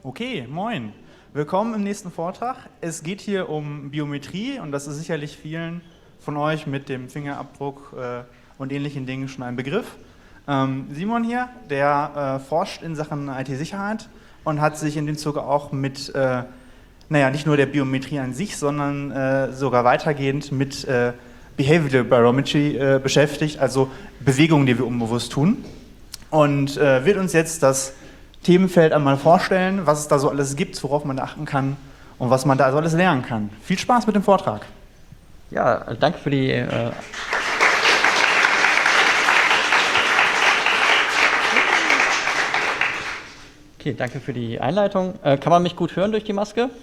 Okay, moin. Willkommen im nächsten Vortrag. Es geht hier um Biometrie und das ist sicherlich vielen von euch mit dem Fingerabdruck und ähnlichen Dingen schon ein Begriff. Simon hier, der forscht in Sachen IT-Sicherheit und hat sich in dem Zuge auch mit, nicht nur der Biometrie an sich, sondern sogar weitergehend mit Behavioral Biometry beschäftigt, also Bewegungen, die wir unbewusst tun. Und wird uns jetzt das Themenfeld einmal vorstellen, was es da so alles gibt, worauf man achten kann und was man da so alles lernen kann. Viel Spaß mit dem Vortrag. Ja, danke für die danke für die Einleitung. Kann man mich gut hören durch die Maske?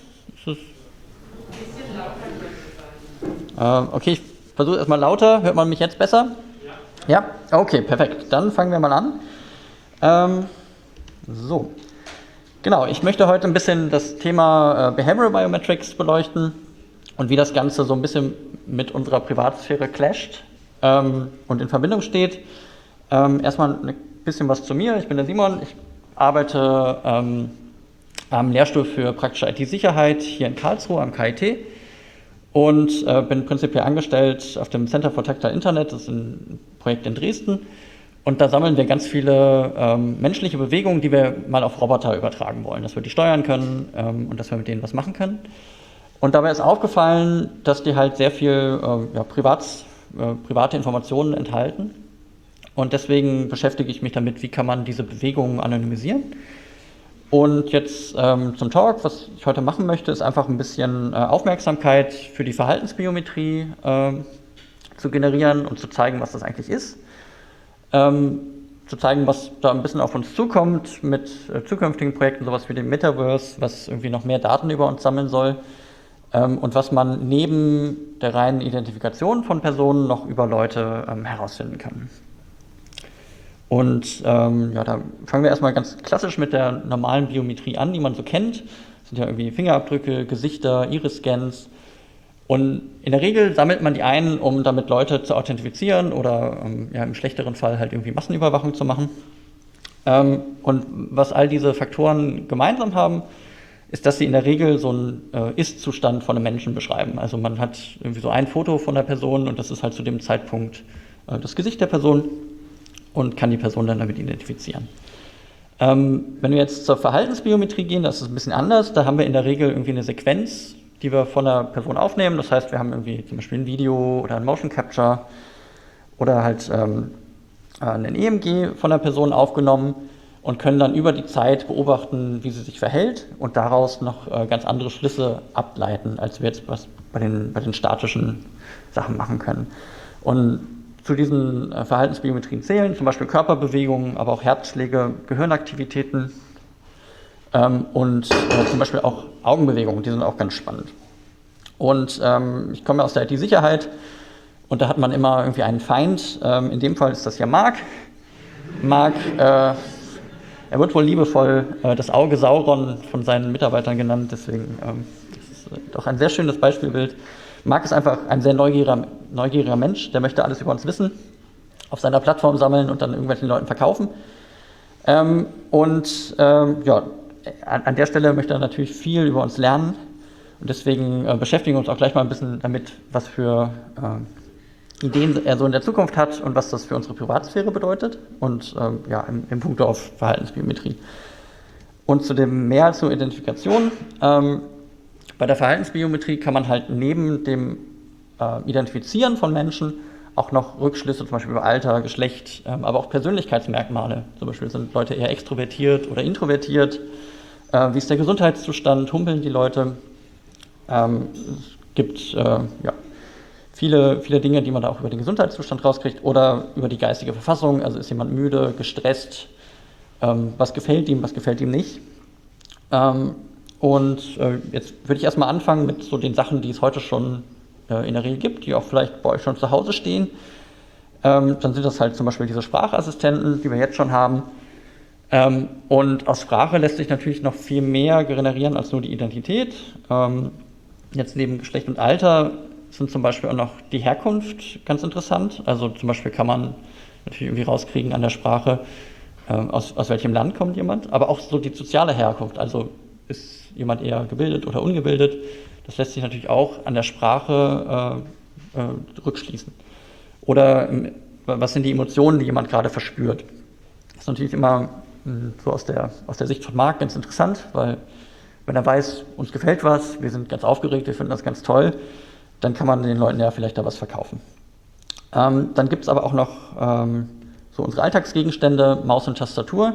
Okay, ich versuche erstmal lauter. Hört man mich jetzt besser? Ja? Ja? Okay, perfekt. Dann fangen wir mal an. So, genau, ich möchte heute ein bisschen das Thema Behavioral Biometrics beleuchten und wie das Ganze so ein bisschen mit unserer Privatsphäre clasht und in Verbindung steht. Erstmal ein bisschen was zu mir. Ich bin der Simon, ich arbeite am Lehrstuhl für praktische IT-Sicherheit hier in Karlsruhe am KIT und bin prinzipiell angestellt auf dem Center for Tactile Internet, das ist ein Projekt in Dresden. Und da sammeln wir ganz viele menschliche Bewegungen, die wir mal auf Roboter übertragen wollen, dass wir die steuern können und dass wir mit denen was machen können. Und dabei ist aufgefallen, dass die halt sehr viel private Informationen enthalten. Und deswegen beschäftige ich mich damit, wie kann man diese Bewegungen anonymisieren. Und jetzt zum Talk, was ich heute machen möchte, ist einfach ein bisschen Aufmerksamkeit für die Verhaltensbiometrie zu generieren und zu zeigen, was das eigentlich ist. Zu zeigen, was da ein bisschen auf uns zukommt mit zukünftigen Projekten, sowas wie dem Metaverse, was irgendwie noch mehr Daten über uns sammeln soll und was man neben der reinen Identifikation von Personen noch über Leute herausfinden kann. Und da fangen wir erstmal ganz klassisch mit der normalen Biometrie an, die man so kennt. Das sind ja irgendwie Fingerabdrücke, Gesichter, Iris-Scans. Und in der Regel sammelt man die ein, um damit Leute zu authentifizieren oder im schlechteren Fall halt irgendwie Massenüberwachung zu machen. Und was all diese Faktoren gemeinsam haben, ist, dass sie in der Regel so einen Ist-Zustand von einem Menschen beschreiben. Also man hat irgendwie so ein Foto von der Person und das ist halt zu dem Zeitpunkt das Gesicht der Person und kann die Person dann damit identifizieren. Wenn wir jetzt zur Verhaltensbiometrie gehen, das ist ein bisschen anders. Da haben wir in der Regel irgendwie eine Sequenz, die wir von der Person aufnehmen. Das heißt, wir haben irgendwie zum Beispiel ein Video oder ein Motion Capture oder halt ein EMG von der Person aufgenommen und können dann über die Zeit beobachten, wie sie sich verhält und daraus noch ganz andere Schlüsse ableiten, als wir jetzt was bei den statischen Sachen machen können. Und zu diesen Verhaltensbiometrien zählen zum Beispiel Körperbewegungen, aber auch Herzschläge, Gehirnaktivitäten, und zum Beispiel auch Augenbewegungen, die sind auch ganz spannend. Und ich komme aus der IT-Sicherheit und da hat man immer irgendwie einen Feind. In dem Fall ist das ja Mark. Mark, er wird wohl liebevoll das Auge Sauron von seinen Mitarbeitern genannt, deswegen das ist doch ein sehr schönes Beispielbild. Mark ist einfach ein sehr neugieriger Mensch, der möchte alles über uns wissen, auf seiner Plattform sammeln und dann irgendwelchen Leuten verkaufen. An der Stelle möchte er natürlich viel über uns lernen und deswegen beschäftigen wir uns auch gleich mal ein bisschen damit, was für Ideen er so in der Zukunft hat und was das für unsere Privatsphäre bedeutet und im Punkt auf Verhaltensbiometrie. Und zu dem mehr zur Identifikation. Bei der Verhaltensbiometrie kann man halt neben dem Identifizieren von Menschen auch noch Rückschlüsse zum Beispiel über Alter, Geschlecht, aber auch Persönlichkeitsmerkmale. Zum Beispiel sind Leute eher extrovertiert oder introvertiert. Wie ist der Gesundheitszustand? Humpeln die Leute? Es gibt viele Dinge, die man da auch über den Gesundheitszustand rauskriegt oder über die geistige Verfassung. Also ist jemand müde, gestresst? Was gefällt ihm nicht? Jetzt würde ich erstmal anfangen mit so den Sachen, die es heute schon in der Regel gibt, die auch vielleicht bei euch schon zu Hause stehen. Dann sind das halt zum Beispiel diese Sprachassistenten, die wir jetzt schon haben. Und aus Sprache lässt sich natürlich noch viel mehr generieren als nur die Identität. Jetzt neben Geschlecht und Alter sind zum Beispiel auch noch die Herkunft ganz interessant. Also zum Beispiel kann man natürlich irgendwie rauskriegen an der Sprache, aus welchem Land kommt jemand, aber auch so die soziale Herkunft. Also ist jemand eher gebildet oder ungebildet. Das lässt sich natürlich auch an der Sprache rückschließen. Oder was sind die Emotionen, die jemand gerade verspürt? Das ist natürlich immer so aus der Sicht von Marc ganz interessant, weil wenn er weiß, uns gefällt was, wir sind ganz aufgeregt, wir finden das ganz toll, dann kann man den Leuten ja vielleicht da was verkaufen. Dann gibt es aber auch noch so unsere Alltagsgegenstände, Maus und Tastatur.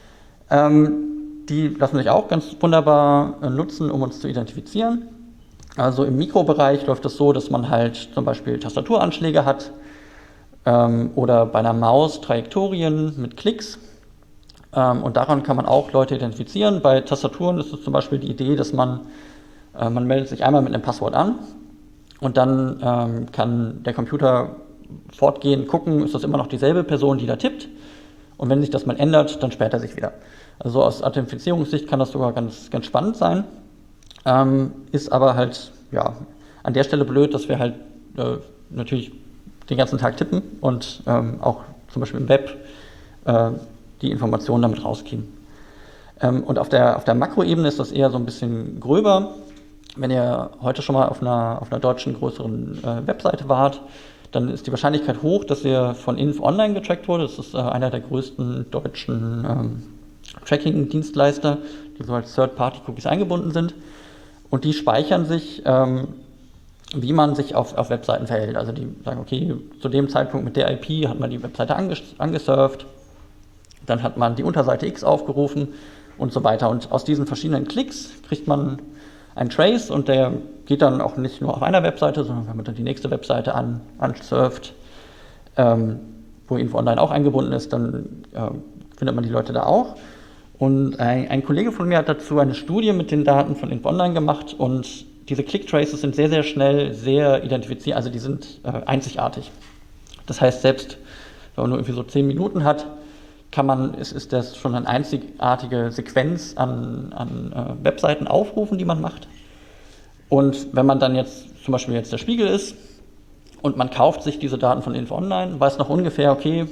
Die lassen sich auch ganz wunderbar nutzen, um uns zu identifizieren. Also im Mikrobereich läuft es so, dass man halt zum Beispiel Tastaturanschläge hat oder bei einer Maus Trajektorien mit Klicks. Und daran kann man auch Leute identifizieren. Bei Tastaturen ist es zum Beispiel die Idee, dass man meldet sich einmal mit einem Passwort an und dann kann der Computer fortgehend gucken, ist das immer noch dieselbe Person, die da tippt. Und wenn sich das mal ändert, dann sperrt er sich wieder. Also aus Authentifizierungssicht kann das sogar ganz, ganz spannend sein. Ist aber halt ja, an der Stelle blöd, dass wir halt natürlich den ganzen Tag tippen und auch zum Beispiel im Web die Informationen damit rauskriegen. Und auf der Makroebene ist das eher so ein bisschen gröber. Wenn ihr heute schon mal auf einer deutschen größeren Webseite wart, dann ist die Wahrscheinlichkeit hoch, dass ihr von Inf Online getrackt wurde. Das ist einer der größten deutschen Tracking-Dienstleister, die so als Third-Party-Cookies eingebunden sind. Und die speichern sich, wie man sich auf Webseiten verhält. Also die sagen, okay, zu dem Zeitpunkt mit der IP hat man die Webseite angesurft, dann hat man die Unterseite X aufgerufen und so weiter. Und aus diesen verschiedenen Klicks kriegt man einen Trace und der geht dann auch nicht nur auf einer Webseite, sondern wenn man dann die nächste Webseite ansurft, wo Info Online auch eingebunden ist, dann findet man die Leute da auch. Und ein Kollege von mir hat dazu eine Studie mit den Daten von Info Online gemacht und diese Click-Traces sind sehr, sehr schnell, sehr identifiziert, also die sind einzigartig. Das heißt, selbst wenn man nur irgendwie so 10 Minuten hat, ist das schon eine einzigartige Sequenz an Webseitenaufrufen, die man macht. Und wenn man dann jetzt zum Beispiel jetzt der Spiegel ist und man kauft sich diese Daten von Info Online, weiß noch ungefähr, okay,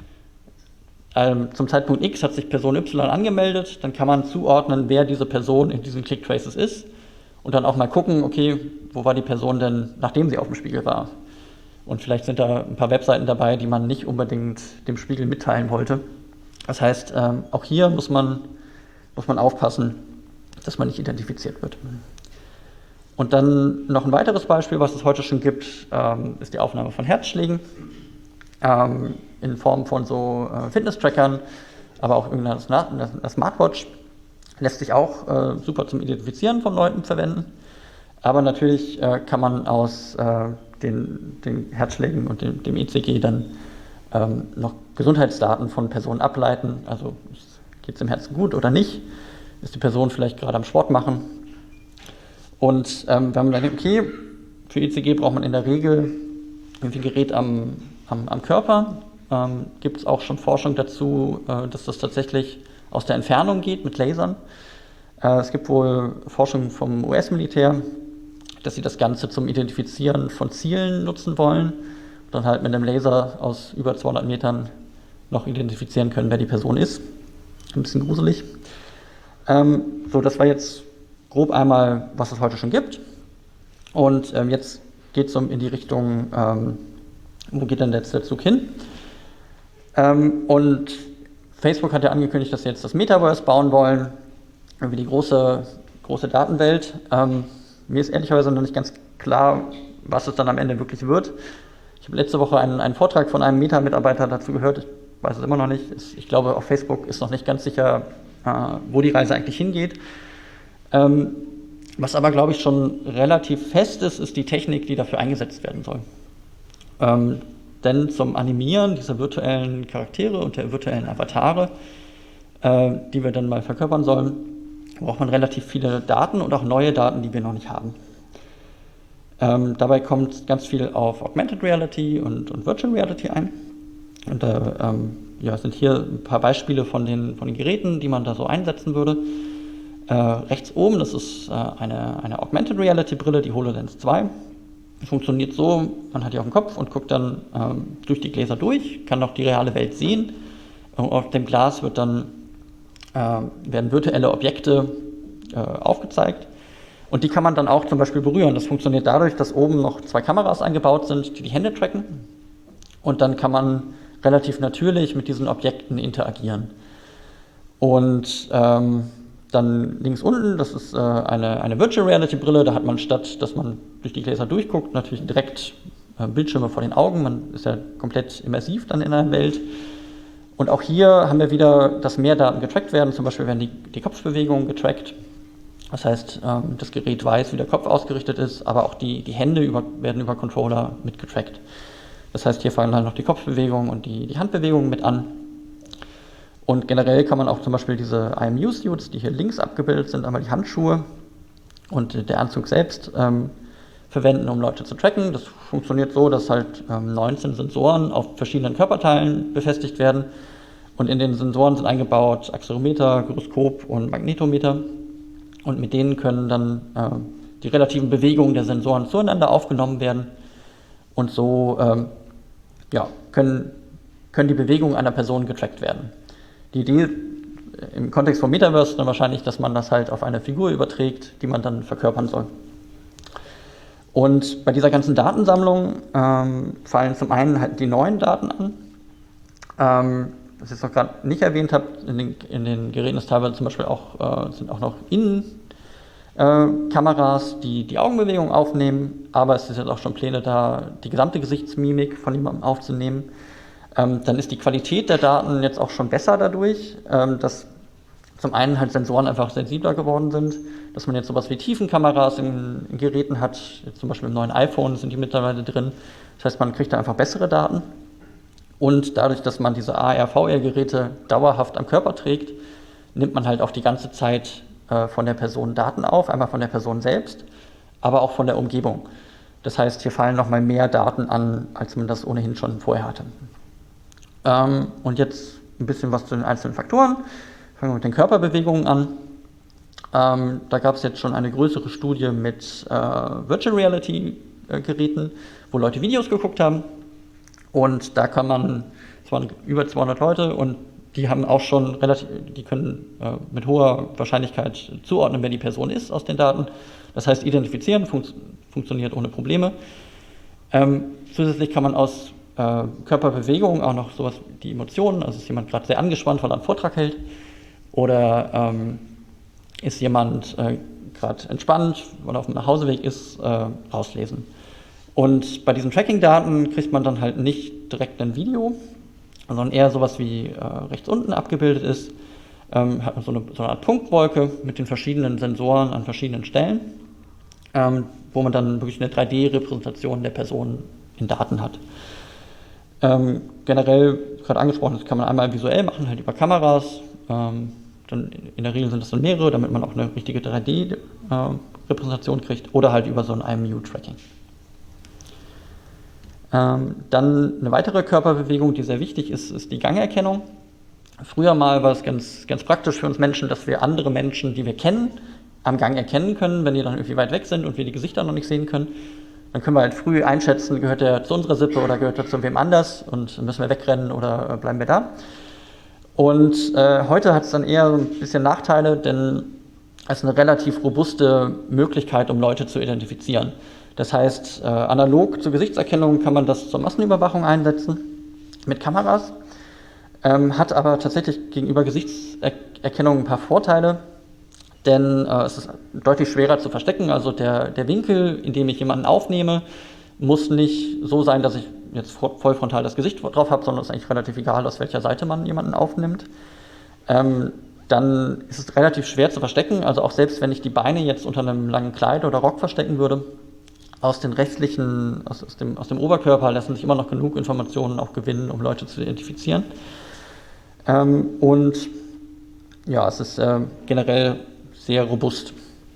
zum Zeitpunkt X hat sich Person Y angemeldet, dann kann man zuordnen, wer diese Person in diesen Click-Traces ist und dann auch mal gucken, okay, wo war die Person denn, nachdem sie auf dem Spiegel war. Und vielleicht sind da ein paar Webseiten dabei, die man nicht unbedingt dem Spiegel mitteilen wollte. Das heißt, auch hier muss man aufpassen, dass man nicht identifiziert wird. Und dann noch ein weiteres Beispiel, was es heute schon gibt, ist die Aufnahme von Herzschlägen in Form von so Fitness-Trackern, aber auch irgendeiner Smartwatch. Lässt sich auch super zum Identifizieren von Leuten verwenden. Aber natürlich kann man aus den Herzschlägen und dem ECG dann noch Gesundheitsdaten von Personen ableiten. Also geht es dem Herzen gut oder nicht? Ist die Person vielleicht gerade am Sport machen? Und wenn man dann denkt, okay, für ECG braucht man in der Regel irgendwie ein Gerät am Körper, gibt es auch schon Forschung dazu, dass das tatsächlich aus der Entfernung geht mit Lasern. Es gibt wohl Forschung vom US-Militär, dass sie das Ganze zum Identifizieren von Zielen nutzen wollen und dann halt mit einem Laser aus über 200 Metern noch identifizieren können, wer die Person ist. Ein bisschen gruselig. So, das war jetzt grob einmal, was es heute schon gibt. Und jetzt geht es in die Richtung, wo geht denn jetzt der Zug hin? Und Facebook hat ja angekündigt, dass sie jetzt das Metaverse bauen wollen, irgendwie die große Datenwelt. Mir ist ehrlicherweise noch nicht ganz klar, was es dann am Ende wirklich wird. Ich habe letzte Woche einen Vortrag von einem Meta-Mitarbeiter dazu gehört. Ich weiß es immer noch nicht. Ich glaube, auf Facebook ist noch nicht ganz sicher, wo die Reise eigentlich hingeht. Was aber, glaube ich, schon relativ fest ist, ist die Technik, die dafür eingesetzt werden soll. Denn zum Animieren dieser virtuellen Charaktere und der virtuellen Avatare, die wir dann mal verkörpern sollen, braucht man relativ viele Daten und auch neue Daten, die wir noch nicht haben. Dabei kommt ganz viel auf Augmented Reality und Virtual Reality ein. Und da sind hier ein paar Beispiele von den Geräten, die man da so einsetzen würde. Rechts oben, das ist eine Augmented Reality Brille, die HoloLens 2. Funktioniert so, man hat die auf dem Kopf und guckt dann durch die Gläser durch, kann noch die reale Welt sehen. Und auf dem Glas werden virtuelle Objekte aufgezeigt. Und die kann man dann auch zum Beispiel berühren. Das funktioniert dadurch, dass oben noch 2 Kameras eingebaut sind, die die Hände tracken. Und dann kann man relativ natürlich mit diesen Objekten interagieren. Und dann links unten, das ist eine Virtual Reality Brille. Da hat man statt, dass man durch die Gläser durchguckt, natürlich direkt Bildschirme vor den Augen. Man ist ja komplett immersiv dann in einer Welt. Und auch hier haben wir wieder, dass mehr Daten getrackt werden. Zum Beispiel werden die Kopfbewegungen getrackt. Das heißt, das Gerät weiß, wie der Kopf ausgerichtet ist, aber auch die Hände werden über Controller mitgetrackt. Das heißt, hier fallen halt noch die Kopfbewegungen und die Handbewegungen mit an. Und generell kann man auch zum Beispiel diese IMU-Suits, die hier links abgebildet sind, einmal die Handschuhe und der Anzug selbst verwenden, um Leute zu tracken. Das funktioniert so, dass halt 19 Sensoren auf verschiedenen Körperteilen befestigt werden. Und in den Sensoren sind eingebaut Accelerometer, Gyroskop und Magnetometer. Und mit denen können dann die relativen Bewegungen der Sensoren zueinander aufgenommen werden. Und so können die Bewegungen einer Person getrackt werden. Die Idee im Kontext vom Metaverse ist dann wahrscheinlich, dass man das halt auf eine Figur überträgt, die man dann verkörpern soll. Und bei dieser ganzen Datensammlung fallen zum einen halt die neuen Daten an. Was ich jetzt noch gerade nicht erwähnt habe, in den Geräten ist teilweise zum Beispiel sind auch noch Innenkameras, die Augenbewegungen aufnehmen, aber es ist jetzt auch schon Pläne da, die gesamte Gesichtsmimik von jemandem aufzunehmen. Dann ist die Qualität der Daten jetzt auch schon besser dadurch, dass zum einen halt Sensoren einfach sensibler geworden sind, dass man jetzt sowas wie Tiefenkameras in Geräten hat, jetzt zum Beispiel im neuen iPhone sind die mittlerweile drin. Das heißt, man kriegt da einfach bessere Daten. Und dadurch, dass man diese AR, VR-Geräte dauerhaft am Körper trägt, nimmt man halt auch die ganze Zeit von der Person Daten auf, einmal von der Person selbst, aber auch von der Umgebung. Das heißt, hier fallen nochmal mehr Daten an, als man das ohnehin schon vorher hatte. Und jetzt ein bisschen was zu den einzelnen Faktoren. Fangen wir mit den Körperbewegungen an. Da gab es jetzt schon eine größere Studie mit Virtual Reality Geräten, wo Leute Videos geguckt haben. Und da kann man, es waren über 200 Leute und die haben auch schon die können mit hoher Wahrscheinlichkeit zuordnen, wer die Person ist aus den Daten. Das heißt, identifizieren funktioniert ohne Probleme. Zusätzlich kann man aus Körperbewegungen auch noch sowas wie die Emotionen, also ist jemand gerade sehr angespannt, weil er einen Vortrag hält, oder ist jemand gerade entspannt, weil er auf dem Nachhauseweg ist, rauslesen. Und bei diesen Tracking-Daten kriegt man dann halt nicht direkt ein Video, sondern eher sowas wie rechts unten abgebildet ist, hat man so eine Art Punktwolke mit den verschiedenen Sensoren an verschiedenen Stellen, wo man dann wirklich eine 3D-Repräsentation der Person in Daten hat. Generell, gerade angesprochen, das kann man einmal visuell machen, halt über Kameras, dann in der Regel sind das dann mehrere, damit man auch eine richtige 3D-Repräsentation kriegt, oder halt über so ein IMU-Tracking. Dann eine weitere Körperbewegung, die sehr wichtig ist, ist die Gangerkennung. Früher mal war es ganz, ganz praktisch für uns Menschen, dass wir andere Menschen, die wir kennen, am Gang erkennen können, wenn die dann irgendwie weit weg sind und wir die Gesichter noch nicht sehen können. Dann können wir halt früh einschätzen, gehört der zu unserer Sippe oder gehört er zu wem anders und müssen wir wegrennen oder bleiben wir da. Und heute hat es dann eher ein bisschen Nachteile, denn es ist eine relativ robuste Möglichkeit, um Leute zu identifizieren. Das heißt, analog zur Gesichtserkennung kann man das zur Massenüberwachung einsetzen mit Kameras, hat aber tatsächlich gegenüber Gesichtserkennung ein paar Vorteile, denn es ist deutlich schwerer zu verstecken. Also der Winkel, in dem ich jemanden aufnehme, muss nicht so sein, dass ich jetzt vollfrontal das Gesicht drauf habe, sondern es ist eigentlich relativ egal, aus welcher Seite man jemanden aufnimmt. Dann ist es relativ schwer zu verstecken, also auch selbst wenn ich die Beine jetzt unter einem langen Kleid oder Rock verstecken würde, aus dem Oberkörper lassen sich immer noch genug Informationen auch gewinnen, um Leute zu identifizieren. Und ja, es ist generell sehr robust.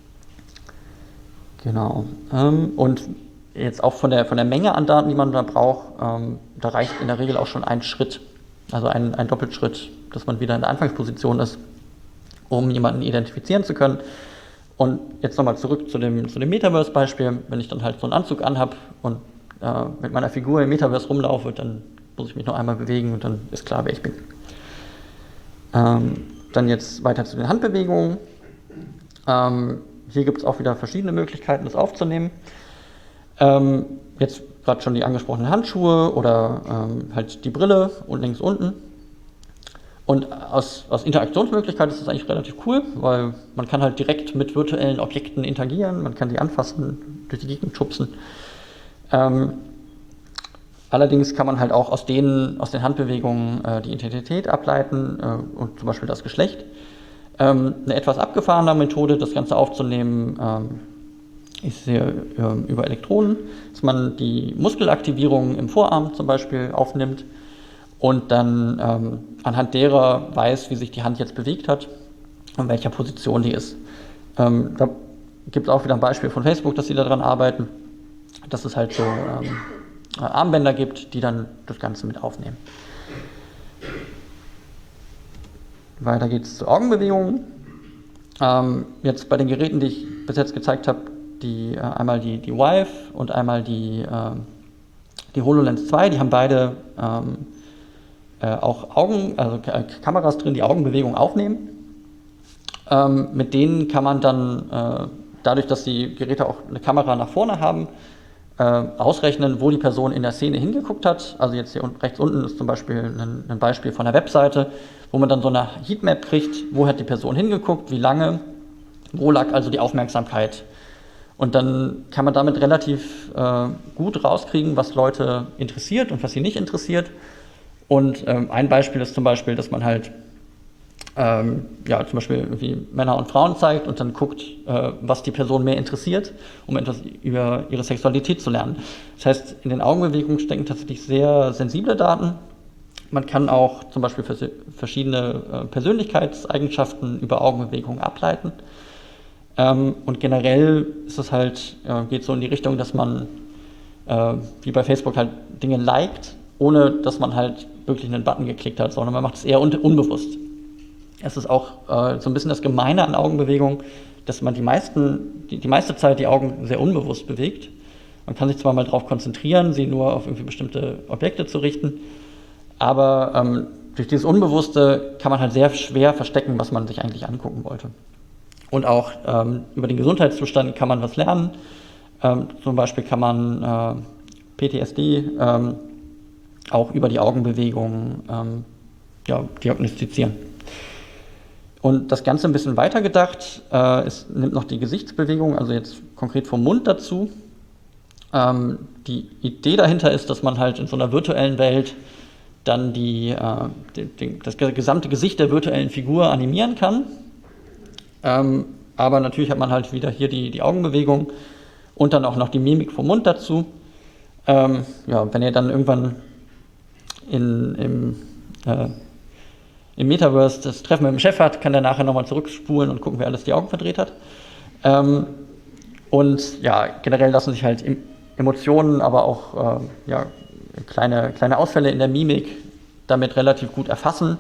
Genau. Und jetzt auch von der Menge an Daten, die man da braucht, da reicht in der Regel auch schon ein Schritt, also ein Doppelschritt, dass man wieder in der Anfangsposition ist, um jemanden identifizieren zu können. Und jetzt nochmal zurück zu dem Metaverse-Beispiel. Wenn ich dann halt so einen Anzug anhab und mit meiner Figur im Metaverse rumlaufe, dann muss ich mich noch einmal bewegen und dann ist klar, wer ich bin. Dann jetzt weiter zu den Handbewegungen. Hier gibt es auch wieder verschiedene Möglichkeiten, das aufzunehmen. Jetzt gerade schon die angesprochenen Handschuhe oder halt die Brille und links unten. Und aus Interaktionsmöglichkeit ist das eigentlich relativ cool, weil man kann halt direkt mit virtuellen Objekten interagieren, man kann sie anfassen, durch die Gegend schubsen. Allerdings kann man halt auch aus den Handbewegungen die Identität ableiten und zum Beispiel das Geschlecht. Eine etwas abgefahrene Methode, das Ganze aufzunehmen, ist hier über Elektronen, dass man die Muskelaktivierung im Vorarm zum Beispiel aufnimmt und dann anhand derer weiß, wie sich die Hand jetzt bewegt hat und in welcher Position die ist. Da gibt es auch wieder ein Beispiel von Facebook, dass sie daran arbeiten, dass es halt so Armbänder gibt, die dann das Ganze mit aufnehmen. Weiter geht es zu Augenbewegungen. Jetzt bei den Geräten, die ich bis jetzt gezeigt habe, einmal die Vive und einmal die HoloLens 2, die haben beide auch Kameras drin, die Augenbewegungen aufnehmen. Mit denen kann man dann, dadurch, dass die Geräte auch eine Kamera nach vorne haben, ausrechnen, wo die Person in der Szene hingeguckt hat. Also jetzt hier rechts unten ist zum Beispiel ein Beispiel von der Webseite, wo man dann so eine Heatmap kriegt, wo hat die Person hingeguckt, wie lange, wo lag also die Aufmerksamkeit. Und dann kann man damit relativ gut rauskriegen, was Leute interessiert und was sie nicht interessiert. Und ein Beispiel ist zum Beispiel, dass man halt zum Beispiel irgendwie Männer und Frauen zeigt und dann guckt, was die Person mehr interessiert, um etwas über ihre Sexualität zu lernen. Das heißt, in den Augenbewegungen stecken tatsächlich sehr sensible Daten. Man kann auch zum Beispiel verschiedene Persönlichkeitseigenschaften über Augenbewegungen ableiten. Und generell ist es halt, geht so in die Richtung, dass man wie bei Facebook halt Dinge liked, ohne dass man halt wirklich einen Button geklickt hat, sondern man macht es eher unbewusst. Es ist auch so ein bisschen das Gemeine an Augenbewegungen, dass man die meiste Zeit die Augen sehr unbewusst bewegt. Man kann sich zwar mal darauf konzentrieren, sie nur auf irgendwie bestimmte Objekte zu richten, aber durch dieses Unbewusste kann man halt sehr schwer verstecken, was man sich eigentlich angucken wollte. Und auch über den Gesundheitszustand kann man was lernen. Zum Beispiel kann man PTSD auch über die Augenbewegungen diagnostizieren. Und das Ganze ein bisschen weiter gedacht, es nimmt noch die Gesichtsbewegung, also jetzt konkret vom Mund dazu. Die Idee dahinter ist, dass man halt in so einer virtuellen Welt dann das gesamte Gesicht der virtuellen Figur animieren kann. Aber natürlich hat man halt wieder hier die Augenbewegung und dann auch noch die Mimik vom Mund dazu. Wenn ihr dann irgendwann im Metaverse das Treffen mit dem Chef hat, kann der nachher nochmal zurückspulen und gucken, wer alles die Augen verdreht hat. Generell lassen sich halt Emotionen, aber auch kleine Ausfälle in der Mimik damit relativ gut erfassen.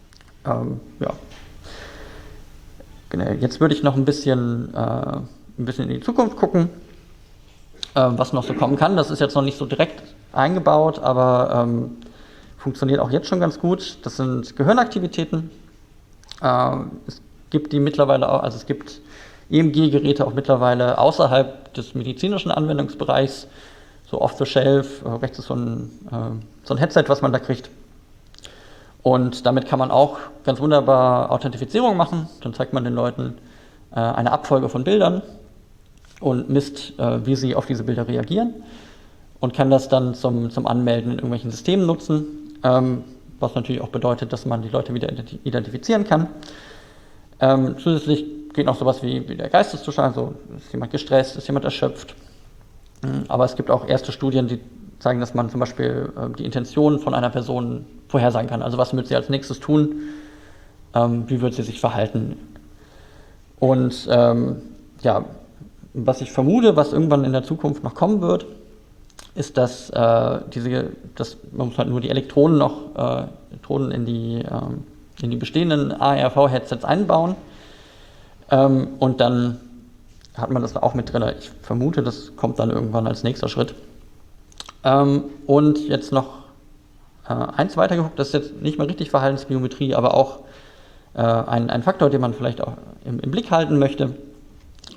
Jetzt würde ich noch ein bisschen in die Zukunft gucken, was noch so kommen kann. Das ist jetzt noch nicht so direkt eingebaut, aber funktioniert auch jetzt schon ganz gut. Das sind Gehirnaktivitäten. Es gibt die mittlerweile auch, also es gibt EMG-Geräte auch mittlerweile außerhalb des medizinischen Anwendungsbereichs, so off-the-shelf. Rechts ist so ein Headset, was man da kriegt. Und damit kann man auch ganz wunderbar Authentifizierung machen. Dann zeigt man den Leuten eine Abfolge von Bildern und misst, wie sie auf diese Bilder reagieren und kann das dann zum Anmelden in irgendwelchen Systemen nutzen, was natürlich auch bedeutet, dass man die Leute wieder identifizieren kann. Zusätzlich geht noch sowas wie der Geisteszustand, also ist jemand gestresst, ist jemand erschöpft. Aber es gibt auch erste Studien, die zeigen, dass man zum Beispiel die Intention von einer Person vorhersagen kann. Also was wird sie als nächstes tun, wie wird sie sich verhalten. Und was ich vermute, was irgendwann in der Zukunft noch kommen wird, ist, dass man muss halt nur die Elektronen in die bestehenden ARV-Headsets einbauen und dann hat man das auch mit drin. Ich vermute, das kommt dann irgendwann als nächster Schritt. Und jetzt noch eins weitergeguckt, das ist jetzt nicht mehr richtig Verhaltensbiometrie, aber auch ein Faktor, den man vielleicht auch im Blick halten möchte.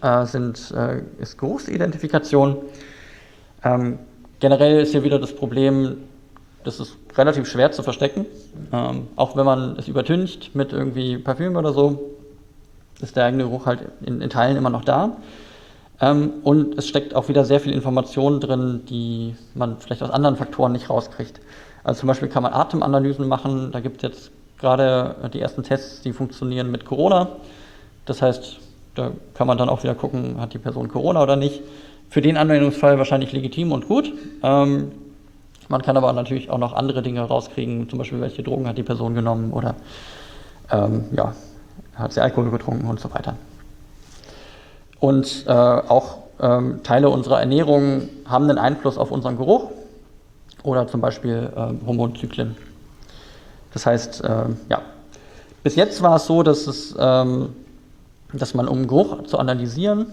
ist Geruchsidentifikation. Generell ist hier wieder das Problem, das ist relativ schwer zu verstecken. Auch wenn man es übertüncht mit irgendwie Parfüm oder so, ist der eigene Geruch halt in Teilen immer noch da. Und es steckt auch wieder sehr viel Information drin, die man vielleicht aus anderen Faktoren nicht rauskriegt. Also zum Beispiel kann man Atemanalysen machen. Da gibt es jetzt gerade die ersten Tests, die funktionieren mit Corona. Das heißt, da kann man dann auch wieder gucken, hat die Person Corona oder nicht. Für den Anwendungsfall wahrscheinlich legitim und gut. Man kann aber natürlich auch noch andere Dinge rauskriegen, zum Beispiel welche Drogen hat die Person genommen oder hat sie Alkohol getrunken und so weiter. Und auch Teile unserer Ernährung haben einen Einfluss auf unseren Geruch oder zum Beispiel Hormonzyklen. Das heißt, bis jetzt war es so, dass man, um Geruch zu analysieren,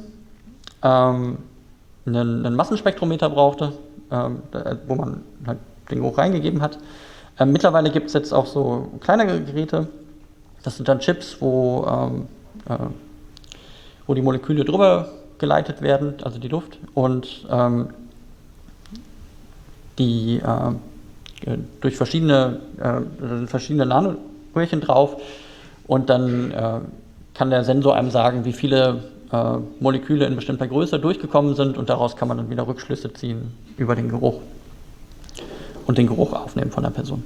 einen Massenspektrometer brauchte, wo man halt den Geruch reingegeben hat. Mittlerweile gibt es jetzt auch so kleinere Geräte. Das sind dann Chips, wo die Moleküle drüber geleitet werden, also die Luft, und die durch verschiedene Nanoröhrchen drauf, und dann kann der Sensor einem sagen, wie viele Moleküle in bestimmter Größe durchgekommen sind, und daraus kann man dann wieder Rückschlüsse ziehen über den Geruch und den Geruch aufnehmen von der Person.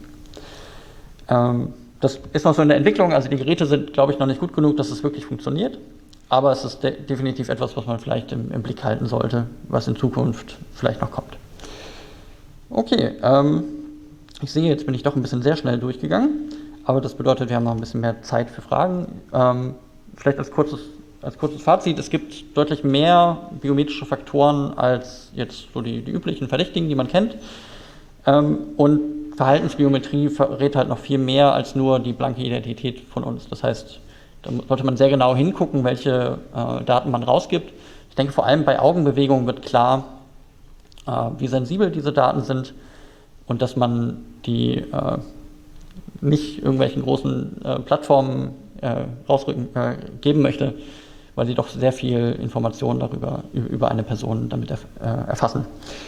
Das ist noch so in der Entwicklung, also die Geräte sind, glaube ich, noch nicht gut genug, dass es wirklich funktioniert, aber es ist definitiv etwas, was man vielleicht im Blick halten sollte, was in Zukunft vielleicht noch kommt. Okay, ich sehe, jetzt bin ich doch ein bisschen sehr schnell durchgegangen, aber das bedeutet, wir haben noch ein bisschen mehr Zeit für Fragen. Vielleicht als kurzes Fazit: Es gibt deutlich mehr biometrische Faktoren als jetzt so die üblichen Verdächtigen, die man kennt. Und Verhaltensbiometrie verrät halt noch viel mehr als nur die blanke Identität von uns. Das heißt, da sollte man sehr genau hingucken, welche Daten man rausgibt. Ich denke, vor allem bei Augenbewegungen wird klar, wie sensibel diese Daten sind und dass man die nicht irgendwelchen großen Plattformen geben möchte, weil sie doch sehr viel Informationen über eine Person damit erfassen.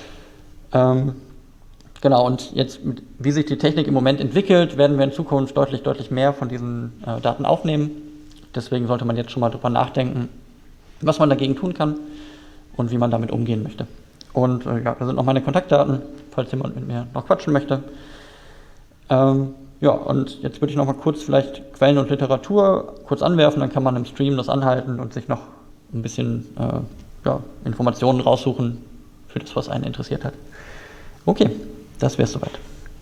Genau, und jetzt, wie sich die Technik im Moment entwickelt, werden wir in Zukunft deutlich mehr von diesen Daten aufnehmen. Deswegen sollte man jetzt schon mal drüber nachdenken, was man dagegen tun kann und wie man damit umgehen möchte. Und da sind noch meine Kontaktdaten, falls jemand mit mir noch quatschen möchte. Und jetzt würde ich noch mal kurz vielleicht Quellen und Literatur kurz anwerfen, dann kann man im Stream das anhalten und sich noch ein bisschen Informationen raussuchen für das, was einen interessiert hat. Okay, das wäre es soweit.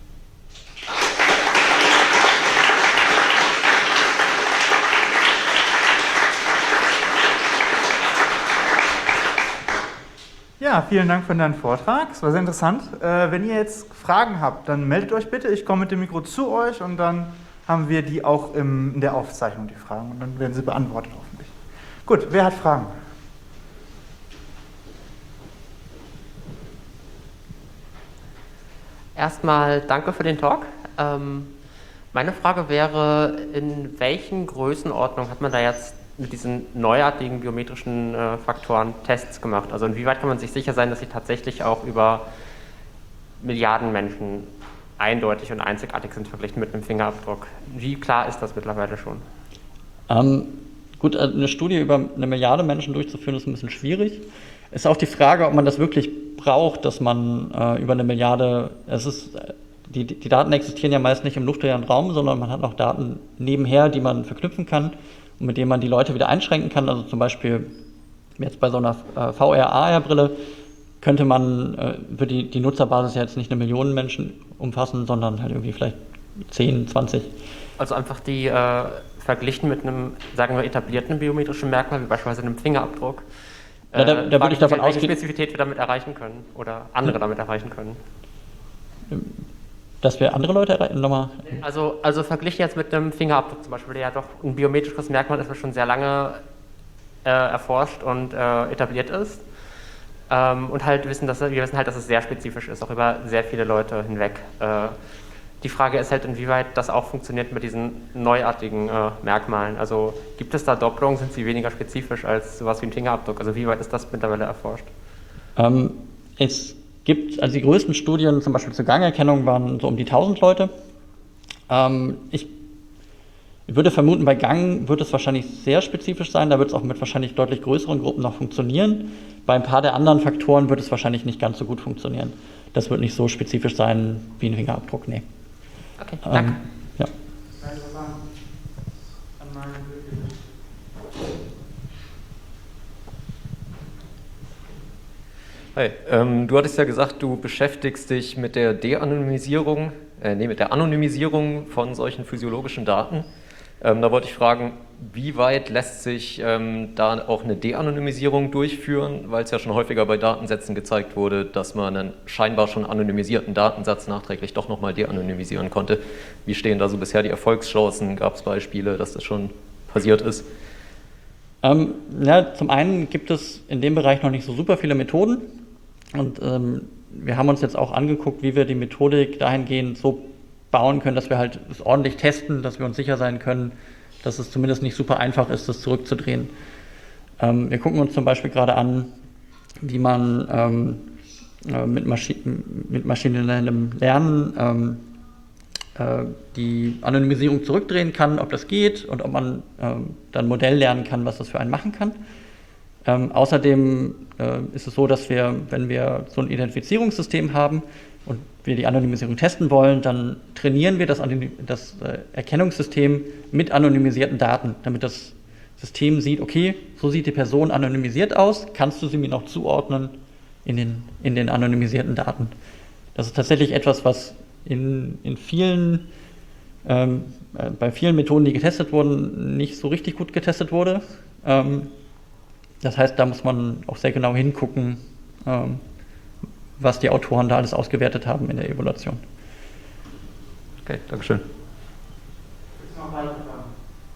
Ja, vielen Dank für deinen Vortrag. Es war sehr interessant. Wenn ihr jetzt Fragen habt, dann meldet euch bitte. Ich komme mit dem Mikro zu euch und dann haben wir die auch in der Aufzeichnung, die Fragen. Und dann werden sie beantwortet hoffentlich. Gut, wer hat Fragen? Erstmal danke für den Talk. Meine Frage wäre, in welchen Größenordnungen hat man da jetzt mit diesen neuartigen biometrischen Faktoren Tests gemacht? Also inwieweit kann man sich sicher sein, dass sie tatsächlich auch über Milliarden Menschen eindeutig und einzigartig sind, verglichen mit einem Fingerabdruck? Wie klar ist das mittlerweile schon? Gut, eine Studie über 1 Milliarde Menschen durchzuführen, ist ein bisschen schwierig. Es ist auch die Frage, ob man das wirklich braucht, dass man über 1 Milliarde, die Daten existieren ja meist nicht im luftleeren Raum, sondern man hat noch Daten nebenher, die man verknüpfen kann und mit denen man die Leute wieder einschränken kann. Also zum Beispiel jetzt bei so einer VR-AR-Brille würde die Nutzerbasis ja jetzt nicht 1 Million Menschen umfassen, sondern halt irgendwie vielleicht 10, 20. Also einfach die verglichen mit einem, sagen wir, etablierten biometrischen Merkmal, wie beispielsweise einem Fingerabdruck. Da würde ich davon ausgehen, welche Spezifität wir damit erreichen können oder andere damit erreichen können. Dass wir andere Leute erreichen? Nochmal. Also verglichen jetzt mit einem Fingerabdruck zum Beispiel, der ja doch ein biometrisches Merkmal ist, was schon sehr lange erforscht und etabliert ist. Und halt wir wissen halt, dass es sehr spezifisch ist, auch über sehr viele Leute hinweg. Die Frage ist halt, inwieweit das auch funktioniert mit diesen neuartigen Merkmalen. Also gibt es da Doppelungen, sind sie weniger spezifisch als sowas wie ein Fingerabdruck? Also wie weit ist das mittlerweile erforscht? Es gibt, also die größten Studien zum Beispiel zur Gangerkennung waren so um die 1000 Leute. Ich würde vermuten, bei Gang wird es wahrscheinlich sehr spezifisch sein, da wird es auch mit wahrscheinlich deutlich größeren Gruppen noch funktionieren. Bei ein paar der anderen Faktoren wird es wahrscheinlich nicht ganz so gut funktionieren. Das wird nicht so spezifisch sein wie ein Fingerabdruck, nee. Okay, danke. Ja. Hi, du hattest ja gesagt, du beschäftigst dich mit der mit der Anonymisierung von solchen physiologischen Daten. Da wollte ich fragen, wie weit lässt sich da auch eine De-Anonymisierung durchführen, weil es ja schon häufiger bei Datensätzen gezeigt wurde, dass man einen scheinbar schon anonymisierten Datensatz nachträglich doch nochmal de-anonymisieren konnte. Wie stehen da so bisher die Erfolgschancen? Gab es Beispiele, dass das schon passiert ist? Ja, zum einen gibt es in dem Bereich noch nicht so super viele Methoden und wir haben uns jetzt auch angeguckt, wie wir die Methodik dahingehend so bauen können, dass wir halt es ordentlich testen, dass wir uns sicher sein können, dass es zumindest nicht super einfach ist, das zurückzudrehen. Wir gucken uns zum Beispiel gerade an, wie man mit maschinellem Lernen die Anonymisierung zurückdrehen kann, ob das geht und ob man dann ein Modell lernen kann, was das für einen machen kann. Außerdem ist es so, dass wir, wenn wir so ein Identifizierungssystem haben und wir die Anonymisierung testen wollen, dann trainieren wir das Erkennungssystem mit anonymisierten Daten, damit das System sieht, okay, so sieht die Person anonymisiert aus, kannst du sie mir noch zuordnen in den anonymisierten Daten. Das ist tatsächlich etwas, was bei vielen Methoden, die getestet wurden, nicht so richtig gut getestet wurde. Das heißt, da muss man auch sehr genau hingucken, was die Autoren da alles ausgewertet haben in der Evaluation. Okay, Dankeschön. Gibt's noch weitere Fragen?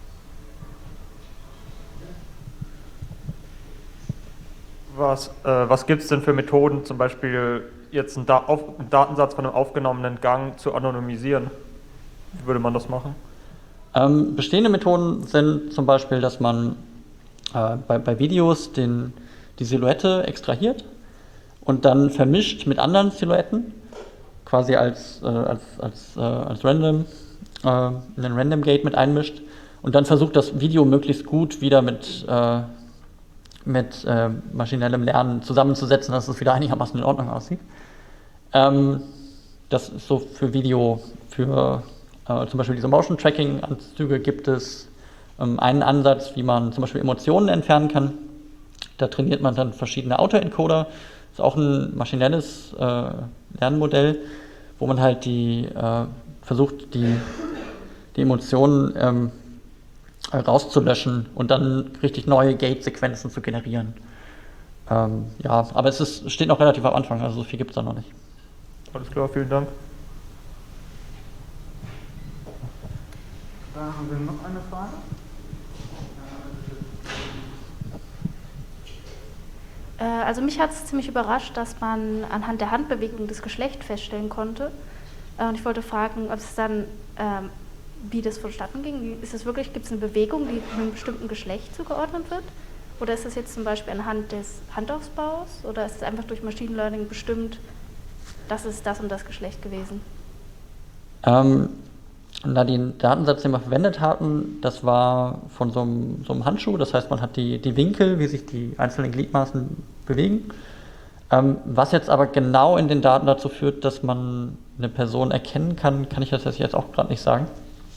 Was gibt es denn für Methoden, zum Beispiel jetzt einen Datensatz von einem aufgenommenen Gang zu anonymisieren? Wie würde man das machen? Bestehende Methoden sind zum Beispiel, dass man bei Videos die Silhouette extrahiert und dann vermischt mit anderen Silhouetten, quasi als Random, in ein Random Gate mit einmischt und dann versucht, das Video möglichst gut wieder mit maschinellem Lernen zusammenzusetzen, dass es wieder einigermaßen in Ordnung aussieht. Das ist so für Video, für zum Beispiel diese Motion-Tracking-Anzüge gibt es einen Ansatz, wie man zum Beispiel Emotionen entfernen kann. Da trainiert man dann verschiedene Autoencoder. Das ist auch ein maschinelles Lernmodell, wo man halt versucht, die Emotionen rauszulöschen und dann richtig neue Gate-Sequenzen zu generieren. Ja, aber es steht noch relativ am Anfang, also so viel gibt es da noch nicht. Alles klar, vielen Dank. Da haben wir noch eine Frage. Also mich hat es ziemlich überrascht, dass man anhand der Handbewegung das Geschlecht feststellen konnte. Und ich wollte fragen, ob es dann, wie das vonstatten ging. Ist es wirklich, gibt es eine Bewegung, die einem bestimmten Geschlecht zugeordnet wird? Oder ist es jetzt zum Beispiel anhand des Handaufbaus? Oder ist es einfach durch Machine Learning bestimmt, das ist das und das Geschlecht gewesen? Den Datensatz, den wir verwendet hatten, das war von so einem Handschuh. Das heißt, man hat die Winkel, wie sich die einzelnen Gliedmaßen bewegen. Was jetzt aber genau in den Daten dazu führt, dass man eine Person erkennen kann, kann ich das jetzt auch gerade nicht sagen.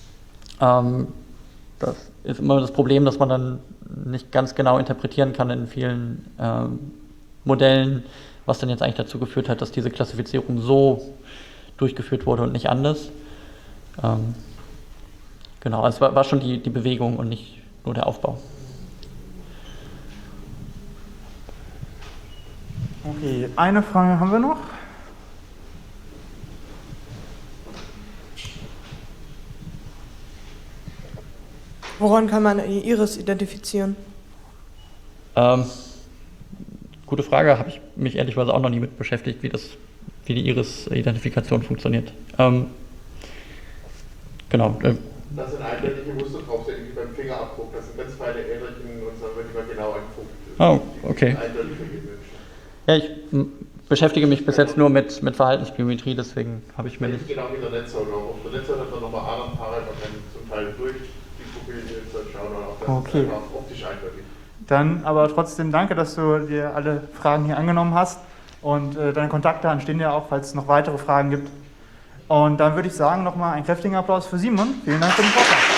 Das ist immer das Problem, dass man dann nicht ganz genau interpretieren kann in vielen Modellen, was dann jetzt eigentlich dazu geführt hat, dass diese Klassifizierung so durchgeführt wurde und nicht anders. Genau, es war schon die Bewegung und nicht nur der Aufbau. Okay, eine Frage haben wir noch. Woran kann man eine Iris identifizieren? Gute Frage, habe ich mich ehrlicherweise auch noch nie mit beschäftigt, wie die Iris-Identifikation funktioniert. Genau. Das sind eindeutige Muster drauf, sind wie beim Fingerabdruck. Das sind ganz feine Äderchen und dann wird immer genau angeguckt. Oh, okay. Eindeutig für jeden Menschen. Ja, ich beschäftige mich bis jetzt nur mit Verhaltensbiometrie, deswegen habe ich mir nicht... Genau wie in der Netzhaut auch. Auf der Netzhaut hat man nochmal anderen Parametern zum Teil durch die Pupillen schauen und auch das Okay. ist einfach optisch eindeutig. Dann aber trotzdem danke, dass du dir alle Fragen hier angenommen hast. Und deine Kontaktdaten stehen ja auch, falls es noch weitere Fragen gibt. Und dann würde ich sagen, nochmal einen kräftigen Applaus für Simon. Vielen Dank für den Vortrag.